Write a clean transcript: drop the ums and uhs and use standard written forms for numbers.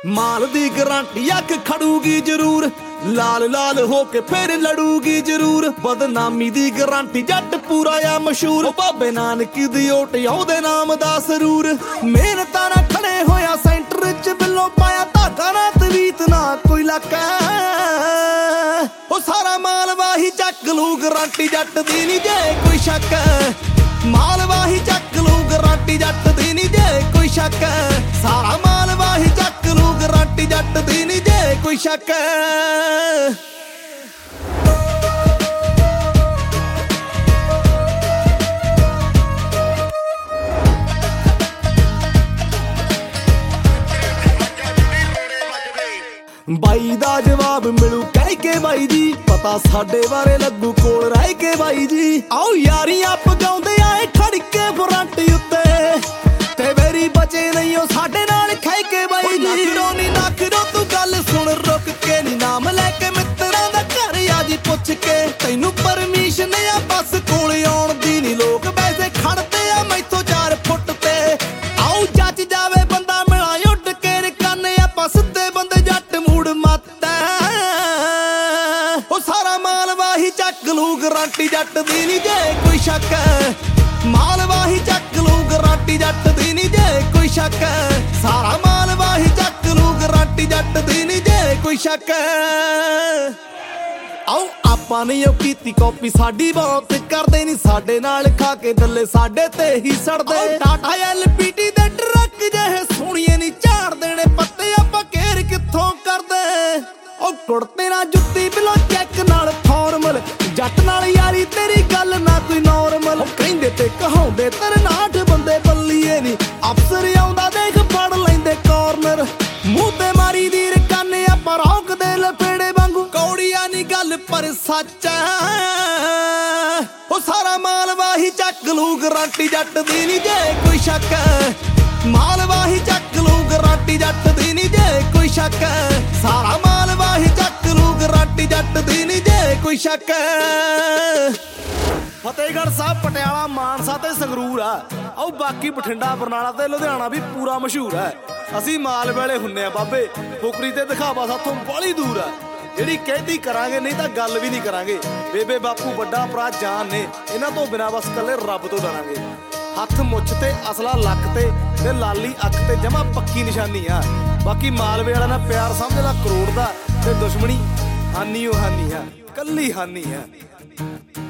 ਮਾਲ ਦੀ guarantee ਅੱਖ ਖੜੂਗੀ ਜ਼ਰੂਰ, ਲਾਲ ਲਾਲ ਹੋ ਕੇ ਫਿਰ ਲੜੂਗੀ ਜ਼ਰੂਰ। ਬਦਨਾਮੀ ਦੀ ਗਰੰਟੀ ਜੱਟ ਪੂਰਾ ਆ ਮਸ਼ਹੂਰ, ਬਾਬੇ ਨਾਨਕ ਦੀ ਓਟ ਉਹਦੇ ਨਾਮ ਦਾ ਸਰੂਰ। ਮਿਹਨਤਾਂ ਨਾਲ ਖੜੇ ਹੋਇਆ ਸੈਂਟਰ ਚ ਬਿੱਲੋਂ ਪਾਇਆ ਧਾਗਾ ਨਾ ਤਵੀਤ ਨਾ ਕੋਈ ਲਾਕਾ। ਉਹ ਸਾਰਾ ਮਾਲਵਾਹੀ ਚੱਕ ਲੂ ਗਰੰਟੀ ਜੱਟ ਦੀ ਨੀ ਜੇ ਕੋਈ ਸ਼ੱਕ। ਮਾਲਵਾਹੀ ਚੱਕ ਲੂ ਗਰੰਟੀ ਜੱਟ ਦੀ ਨੀ ਜੇ ਕੋਈ ਸ਼ੱਕ। ਸਾਰਾ ਮਾਲਵਾਹੀ ਚੱਕ ਲੂ ਗਰੰਟੀ ਜੱਟ ਦੀ ਨੀ ਜੇ ਕੋਈ ਸ਼ੱਕ। ਬਾਈ ਦਾ ਜਵਾਬ ਮਿਲੂ ਕਹਿ ਕੇ ਬਾਈ ਜੀ, ਪਤਾ ਸਾਡੇ ਬਾਰੇ ਲੱਗੂ ਕੋਲ ਰਹਿ ਕੇ ਬਾਈ ਜੀ। ਆਓ ਯਾਰੀਆਂ ਪਗਾਉਂਦੇ ਆਏ ਖੜ ਕੇ ਫਰੰਟ ਉੱਤੇ, ਤੇ ਮੇਰੀ ਬਚੇ ਨਹੀਂ ਉਹ ਸਾਡੇ ਨਾਲ ਖੈ ਕੇ ਬਾਈ ਜੀ। ਨਖਰੋ ਤੂੰ ਗੱਲ ਸੁਣ ਰੁਕ ਕੇ ਨੀ, ਨਾਮ ਲੈ ਕੇ ਮਿੱਤਰਾਂ ਦਾ ਘਰ ਆ ਜੀ ਪੁੱਛ ਕੇ। ਤੈਨੂੰ ਪਰਮਿਸ਼ਨ ਆ ਬੱਸ ਕੋਲ ਆਉਣ ਦੀ ਨੀ, ਲੋਕ ਵੈਸੇ ਖੜਦੇ ਆ ਮੈਥੋਂ 4 ਫੁੱਟ ਤੇ। ਆਓ ਜੱਜ ਜਾਵੇ ਬੰਦਾ ਮਿਲਾ ਉੱਡ ਕੇ ਰਕਾਨੇ, ਆਪਾਂ ਸਿੱਧੇ ਬੰਦੇ ਜੱਟ ਮੂੜ ਮੱਤ। ਉਹ ਸਾਰਾ ਮਾਲਵਾਹੀ ਚੱਕ ਲੂ ਗਰੰਟੀ ਜੱਟ ਦੀ ਨੀ ਜੇ ਕੋਈ ਸ਼ੱਕ। ਮਾਲਵਾਹੀ ਚੱਕ ਲੂ ਗਰੰਟੀ ਜੱਟ ਦੀ ਨੀ ਜੇ ਕੋਈ ਸ਼ੱਕ। ਸਾਰਾ ਮਾਲਵਾਹੀ ਚੱਕ ਲੂ ਗਰੰਟੀ ਜੱਟ ਦੀ ਨੀ ਜੇ ਕੋਈ ਸ਼ੱਕ। ਆਓ ਆਪਾਂ ਨੇ ਉਹ ਕੀਤੀ ਕਾਪੀ ਸਾਡੀ ਬਹੁਤ ਕਰਦੇ ਨੀ, ਸਾਡੇ ਨਾਲ ਖਾ ਕੇ ਦੱਲੇ ਸਾਡੇ ਤੇ ਹੀ ਸੜਦੇ। ਟਾਟਾ LPT ਦੇ ਟਰੱਕ ਜਿਹੇ ਸੋਹਣੀਏ ਨੀ ਝਾੜ ਦੇਣੇ ਪੱਤੇ, ਆਪਾਂ ਘੇਰ ਕਿੱਥੋਂ ਕਰਦੇ। ਉਹ ਕੁੜਤੇ ਨਾਲ ਜੁੱਤੀ ਬਿਲੋ ਚੈੱਕ ਨਾਲ ਫਾਰਮਲ, ਜੱਟ ਨਾਲ ਯਾਰੀ ਤੇਰੀ ਗੱਲ ਨਾ ਕੋਈ ਨੋਰਮਲ। ਕਹਿੰਦੇ ਤੇ ਕਹਾਉਂਦੇ 63 ਬੰਦੇ ਬੱਲੀਏ ਨੀ, ਅਫਸਰ ਆਉਂਦਾ ਦੇਖ ਫੜ ਲੈਂਦੇ ਕਾਰਨਰ। ਮੂੰਹ ਤੇ ਮਾਰੀ ਦੀ ਰਕਾਨੇ ਆਪਾਂ ਰੌਕਦੇ ਲਪੇੜੇ ਵਾਂਗੂ, ਕੌੜੀਆਂ ਨੀ ਗੱਲ ਪਰ ਸੱਚ। ਉਹ ਸਾਰਾ ਮਾਲਵਾਹੀ ਚੱਕ ਲੂ ਗਰੰਟੀ ਜੱਟ ਦੀ ਨੀ ਜੇ ਕੋਈ ਸ਼ੱਕ। ਮਾਲਵਾਹੀ ਚੱਕ ਲੂ ਗਰੰਟੀ ਜੱਟ ਦੀ ਨੀ ਜੇ ਕੋਈ ਸ਼ੱਕ। ਸਾਰਾ ਮਾਲਵਾਹੀ ਚੱਕ ਲੂ ਗਰੰਟੀ ਜੱਟ ਦੀ ਨੀ ਜੇ ਕੋਈ ਸ਼ੱਕ। ਫਤਿਹਗੜ੍ਹ ਸਾਹਿਬ, ਪਟਿਆਲਾ, ਮਾਨਸਾ ਤੇ ਸੰਗਰੂਰ ਆ। ਆਓ ਬਾਕੀ ਬਠਿੰਡਾ, ਬਰਨਾਲਾ ਤੇ ਲੁਧਿਆਣਾ ਵੀ ਪੂਰਾ ਮਸ਼ਹੂਰ ਹੈ। ਅਸੀਂ ਮਾਲ ਵੇਲੇ ਹੁੰਨੇ ਆ ਬਾਬੇ, ਫੁਕਰੀ ਤੇ ਦਿਖਾਵਾ ਸਾਥੋਂ ਬਾਹਲੀ ਦੂਰ ਆ। ਜਿਹੜੀ ਕਹਿਦੀ ਕਰਾਂਗੇ ਨਹੀਂ ਤਾਂ ਗੱਲ ਵੀ ਨਹੀਂ ਕਰਾਂਗੇ। ਬੇਬੇ ਬਾਪੂ ਵੱਡਾ ਭਰਾ ਜਾਨ ਨੇ, ਇਹਨਾਂ ਤੋਂ ਬਿਨਾਂ ਬਸ ਕੱਲੇ ਰੱਬ ਤੋਂ ਡਰਾਂਗੇ। ਹੱਥ ਮੁੱਛ ਤੇ ਅਸਲਾ ਲੱਕ ਤੇ ਲਾਲੀ ਅੱਖ ਤੇ ਜਮਾ ਪੱਕੀ ਨਿਸ਼ਾਨੀ ਆ। ਬਾਕੀ ਮਾਲਵੇ ਵਾਲਾ ਨਾ ਪਿਆਰ ਸਮਝ ਲਾ ਕਰੋੜ ਦਾ, ਤੇ ਦੁਸ਼ਮਣੀ ਹਾਨੀ ਓ ਹਾਨੀ ਆ, ਕੱਲੀ ਹਾਨੀ ਆ।